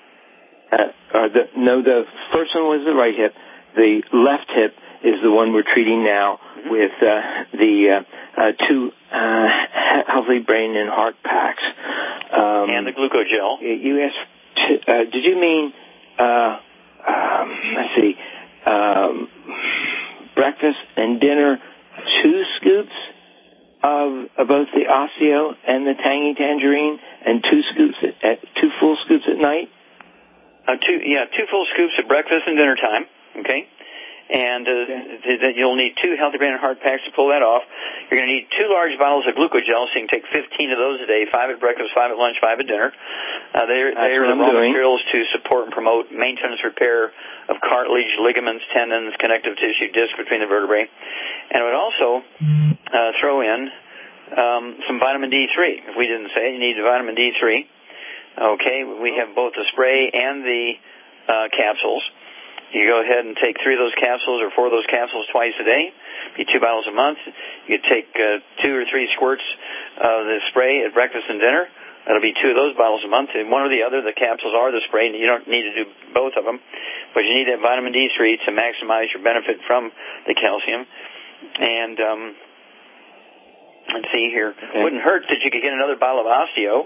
The first one was the right hip. The left hip is the one we're treating now with the 2 healthy brain and heart packs. And the glucogel. You asked, did you mean, let's see, breakfast and dinner, 2 scoops of both the Osteo and the Tangy Tangerine, and 2 full scoops at night? 2 full scoops at breakfast and dinner time, okay? And you'll need 2 healthy brain and heart packs to pull that off. You're going to need 2 large bottles of glucogel, so you can take 15 of those a day, 5 at breakfast, 5 at lunch, 5 at dinner. They are the raw materials to support and promote maintenance, repair of cartilage, ligaments, tendons, connective tissue, disc between the vertebrae. And it would also throw in some vitamin D3. If we didn't say it, you need vitamin D3. Okay, we have both the spray and the capsules. You go ahead and take 3 of those capsules or 4 of those capsules twice a day. Be 2 bottles a month. You could take 2 or 3 squirts of the spray at breakfast and dinner. That'll be 2 of those bottles a month. And one or the other, the capsules or the spray. You don't need to do both of them. But you need that vitamin D3 to maximize your benefit from the calcium. And let's see here. It wouldn't hurt that you could get another bottle of Osteo,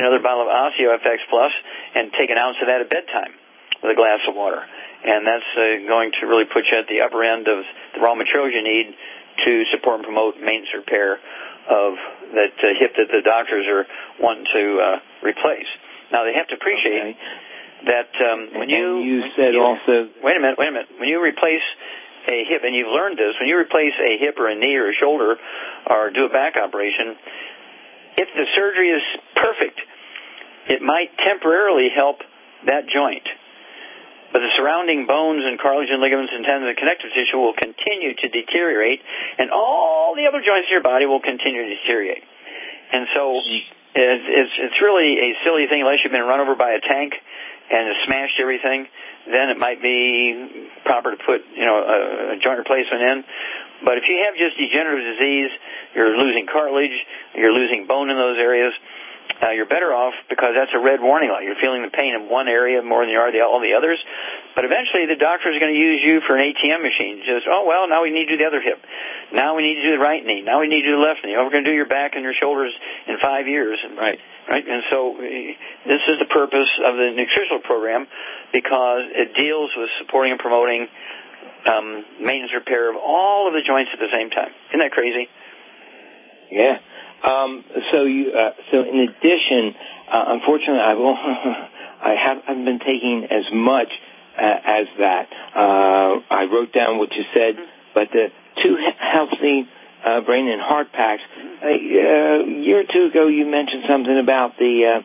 FX Plus, and take an ounce of that at bedtime with a glass of water. And that's going to really put you at the upper end of the raw materials you need to support and promote maintenance repair of that hip that the doctors are wanting to replace. Now, they have to appreciate that when you said also... Wait a minute. When you replace a hip, and you've learned this, when you replace a hip or a knee or a shoulder or do a back operation, if the surgery is perfect, it might temporarily help that joint. But the surrounding bones and cartilage and ligaments and tendons and connective tissue will continue to deteriorate, and all the other joints in your body will continue to deteriorate. And so it's really a silly thing unless you've been run over by a tank and has smashed everything. Then it might be proper to put, a joint replacement in. But if you have just degenerative disease, you're losing cartilage, you're losing bone in those areas, you're better off because that's a red warning light. You're feeling the pain in one area more than you are all the others. But eventually the doctor is going to use you for an ATM machine. Just, now we need to do the other hip. Now we need to do the right knee. Now we need to do the left knee. We're going to do your back and your shoulders in 5 years. Right. And so this is the purpose of the nutritional program because it deals with supporting and promoting maintenance repair of all of the joints at the same time. Isn't that crazy? Yeah. So in addition, unfortunately, I haven't been taking as much as that. I wrote down what you said, but the 2 healthy brain and heart packs. A year or 2 ago, you mentioned something about the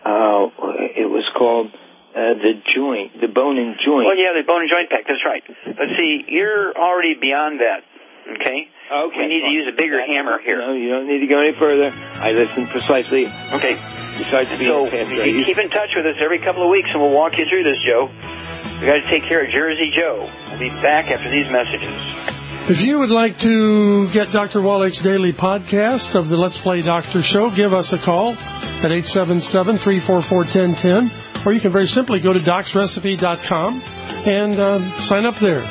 it was called the bone and joint. Oh, yeah, the bone and joint pack. That's right. But see, you're already beyond that. Okay? Okay. We need to use a bigger hammer here. No, you don't need to go any further. I listen precisely. Okay. Besides being a pastor, you keep in touch with us every couple of weeks, and we'll walk you through this, Joe. We got to take care of Jersey Joe. We'll be back after these messages. If you would like to get Dr. Wallach's daily podcast of the Let's Play Doctor Show, give us a call at 877-344-1010, or you can very simply go to docsrecipe.com and sign up there.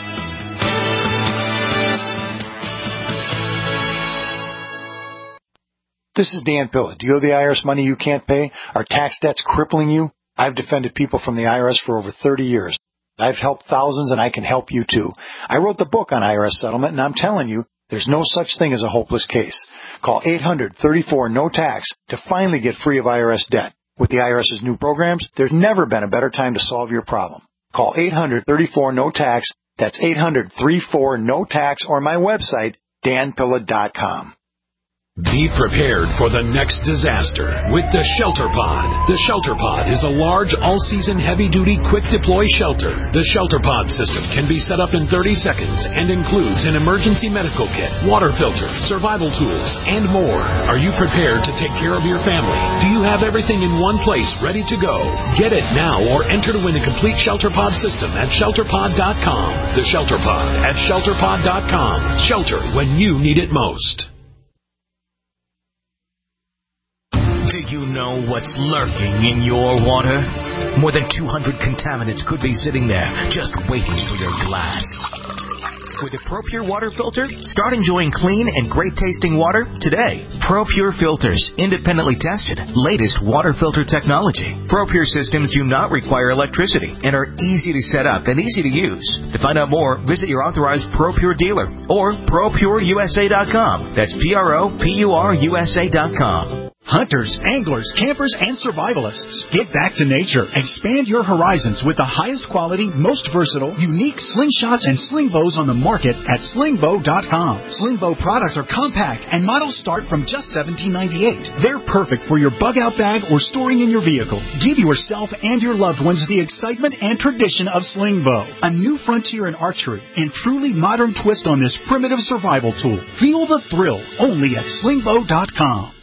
This is Dan Pilla. Do you owe the IRS money you can't pay? Are tax debts crippling you? I've defended people from the IRS for over 30 years. I've helped thousands, and I can help you too. I wrote the book on IRS settlement, and I'm telling you, there's no such thing as a hopeless case. Call 800-34-NO-TAX to finally get free of IRS debt. With the IRS's new programs, there's never been a better time to solve your problem. Call 800-34-NO-TAX. That's 800-34-NO-TAX, or my website, danpilla.com. Be prepared for the next disaster with the Shelter Pod. The Shelter Pod is a large, all-season, heavy-duty, quick-deploy shelter. The Shelter Pod system can be set up in 30 seconds and includes an emergency medical kit, water filter, survival tools, and more. Are you prepared to take care of your family? Do you have everything in one place ready to go? Get it now or enter to win a complete Shelter Pod system at ShelterPod.com. The Shelter Pod at ShelterPod.com. Shelter when you need it most. Do you know what's lurking in your water? More than 200 contaminants could be sitting there, just waiting for your glass. With a ProPure water filter, start enjoying clean and great-tasting water today. ProPure filters, independently tested, latest water filter technology. ProPure systems do not require electricity and are easy to set up and easy to use. To find out more, visit your authorized ProPure dealer or ProPureUSA.com. That's ProPureUSA.com. Hunters, anglers, campers, and survivalists. Get back to nature. Expand your horizons with the highest quality, most versatile, unique slingshots and sling bows on the market at slingbow.com. Slingbow products are compact and models start from just $17.98. They're perfect for your bug out bag or storing in your vehicle. Give yourself and your loved ones the excitement and tradition of Slingbow, a new frontier in archery and truly modern twist on this primitive survival tool. Feel the thrill only at slingbow.com.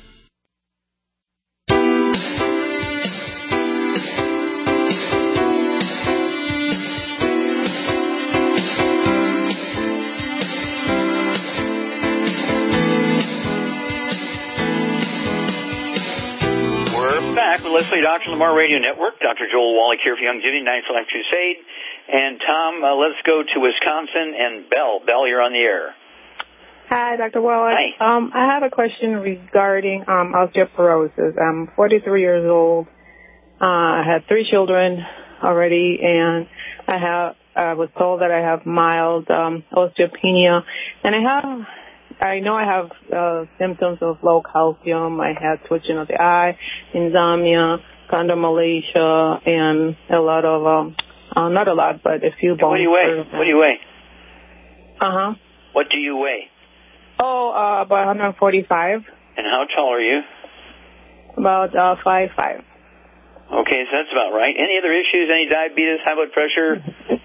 Back with Leslie Dr. Lamar Radio Network. Dr. Joel Wallach here for Youngevity, Ninth Life Crusade. And Tom, let's go to Wisconsin and Belle. Belle, you're on the air. Hi, Dr. Wallach. Hi. I have a question regarding osteoporosis. I'm 43 years old. I had 3 children already, and I was told that I have mild osteopenia, and I know I have symptoms of low calcium. I had twitching of the eye, insomnia, chondromalacia, and a lot of, not a lot, but a few bones. What do you weigh? What do you weigh? Uh-huh. What do you weigh? Oh, about 145. And how tall are you? About 5'5". Okay, so that's about right. Any other issues? Any diabetes, high blood pressure?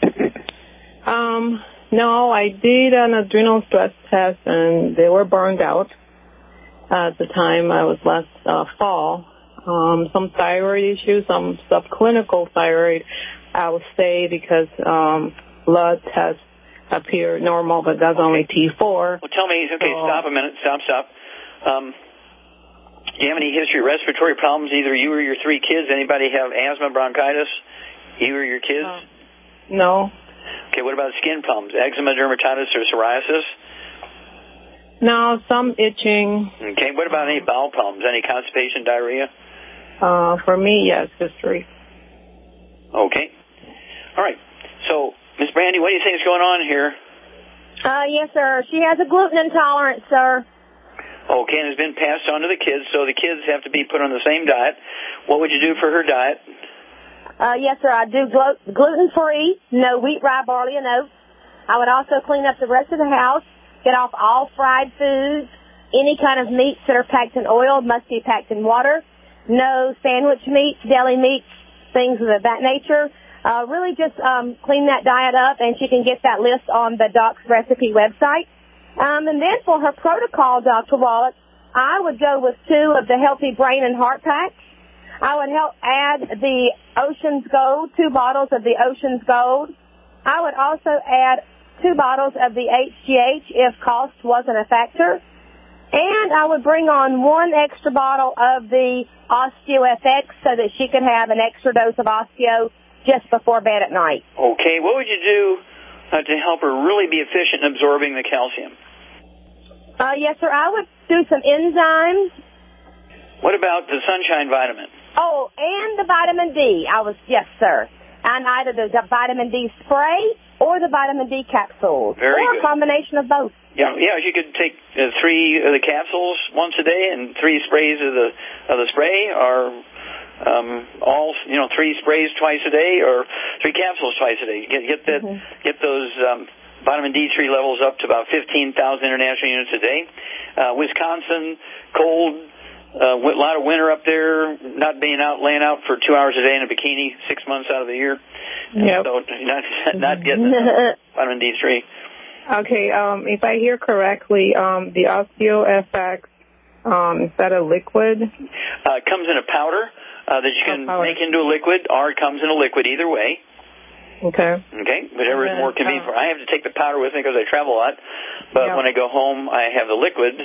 No, I did an adrenal stress test, and they were burned out at the time. I was last fall. Some thyroid issues, some subclinical thyroid, I would say, because blood tests appear normal, but that's only T4. Well, tell me, stop a minute. Stop. Do you have any history of respiratory problems, either you or your 3 kids? Anybody have asthma, bronchitis? You or your kids? No. Okay, what about skin problems? Eczema, dermatitis, or psoriasis? No, some itching. Okay, what about any bowel problems? Any constipation, diarrhea? For me, yes, history. Okay. All right. So, Miss Brandy, what do you think is going on here? Yes, sir. She has a gluten intolerance, sir. Okay, and it's been passed on to the kids, so the kids have to be put on the same diet. What would you do for her diet? Yes, sir. I do gluten-free, no wheat, rye, barley, and oats. I would also clean up the rest of the house, get off all fried foods. Any kind of meats that are packed in oil must be packed in water. no sandwich meats, deli meats, things of that nature. Really just clean that diet up, and she can get that list on the Doc's Recipe website. And then for her protocol, Dr. Wallach, I would go with 2 of the Healthy Brain and Heart Packs. I would add the Ocean's Gold, 2 bottles of the Ocean's Gold. I would also add 2 bottles of the HGH if cost wasn't a factor. And I would bring on 1 extra bottle of the OsteoFX so that she could have an extra dose of osteo just before bed at night. Okay, what would you do to help her really be efficient in absorbing the calcium? Yes, sir, I would do some enzymes. What about the sunshine vitamin? Oh, and the vitamin D. Yes, sir. And either the vitamin D spray or the vitamin D capsules. Very or good. A combination of both. Yeah, you could take 3 of the capsules once a day and 3 sprays of the spray, or 3 sprays twice a day, or 3 capsules twice a day. Get those vitamin D3 levels up to about 15,000 international units a day. Wisconsin, cold, a lot of winter up there, not laying out for 2 hours a day in a bikini 6 months out of the year. Yep. So not getting vitamin D3. Okay, if I hear correctly, the OsteoFX, is that a liquid? It comes in a powder that you can make into a liquid, or it comes in a liquid, either way. Okay. Whatever is more convenient for. I have to take the powder with me because I travel a lot, but when I go home, I have the liquid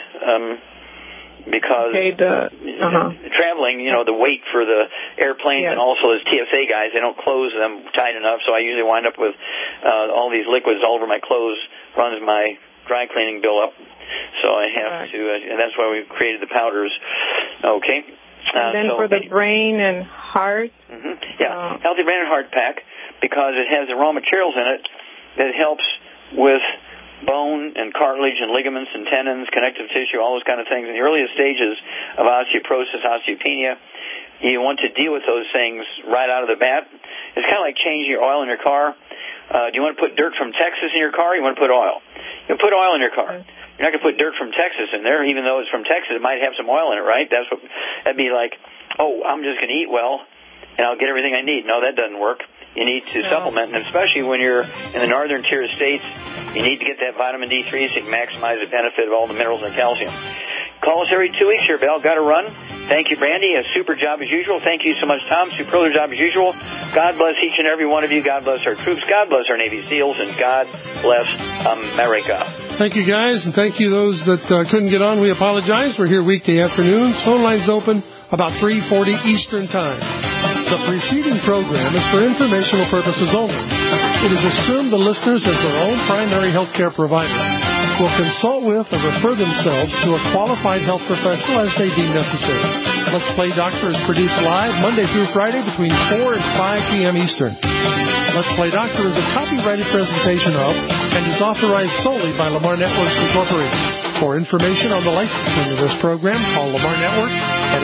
because traveling, the weight for the airplanes and also as TSA guys, they don't close them tight enough, so I usually wind up with all these liquids all over my clothes, runs my dry cleaning bill up. So I have to, and that's why we created the powders. Okay. And then for the brain and heart? Healthy Brain and Heart Pack, because it has the raw materials in it that helps with bone and cartilage and ligaments and tendons, connective tissue, all those kind of things. In the earliest stages of osteoporosis, osteopenia, you want to deal with those things right out of the bat. It's kind of like changing your oil in your car. Do you want to put dirt from Texas in your car, or you want to put oil? You put oil in your car. You're not going to put dirt from Texas in there, even though it's from Texas. It might have some oil in it, right? That'd be like, I'm just going to eat well, and I'll get everything I need. No, that doesn't work. You need to supplement, and especially when you're in the northern tier of states, you need to get that vitamin D3 so you can maximize the benefit of all the minerals and calcium. Call us every 2 weeks here, Bell. Got to run. Thank you, Brandy. A super job as usual. Thank you so much, Tom. Superlative job as usual. God bless each and every one of you. God bless our troops. God bless our Navy SEALs. And God bless America. Thank you, guys. And thank you those that couldn't get on. We apologize. We're here weekday afternoons. Phone lines open about 3:40 Eastern Time. The preceding program is for informational purposes only. It is assumed the listeners, as their own primary health care provider, will consult with or refer themselves to a qualified health professional as they deem necessary. Let's Play Doctor is produced live Monday through Friday between 4 and 5 p.m. Eastern. Let's Play Doctor is a copyrighted presentation of and is authorized solely by Lamar Networks Incorporated. For information on the licensing of this program, call Lamar Networks at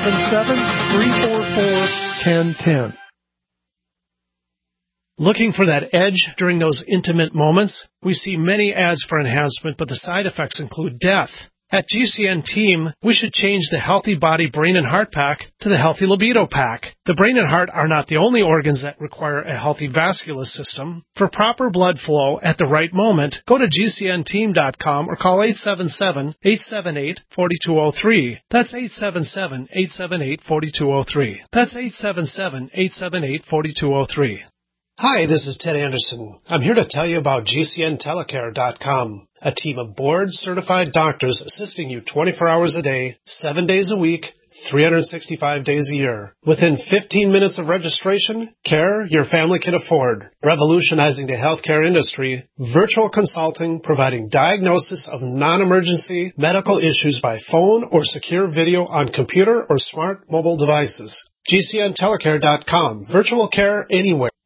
877-344-1010. Looking for that edge during those intimate moments? We see many ads for enhancement, but the side effects include death. At GCN Team, we should change the Healthy Body, Brain, and Heart Pack to the Healthy Libido Pack. The brain and heart are not the only organs that require a healthy vascular system. For proper blood flow at the right moment, go to GCNteam.com or call 877-878-4203. That's 877-878-4203. That's 877-878-4203. Hi, this is Ted Anderson. I'm here to tell you about GCNtelecare.com, a team of board-certified doctors assisting you 24 hours a day, 7 days a week, 365 days a year. Within 15 minutes of registration, care your family can afford. Revolutionizing the healthcare industry, virtual consulting, providing diagnosis of non-emergency medical issues by phone or secure video on computer or smart mobile devices. GCNtelecare.com. Virtual care anywhere.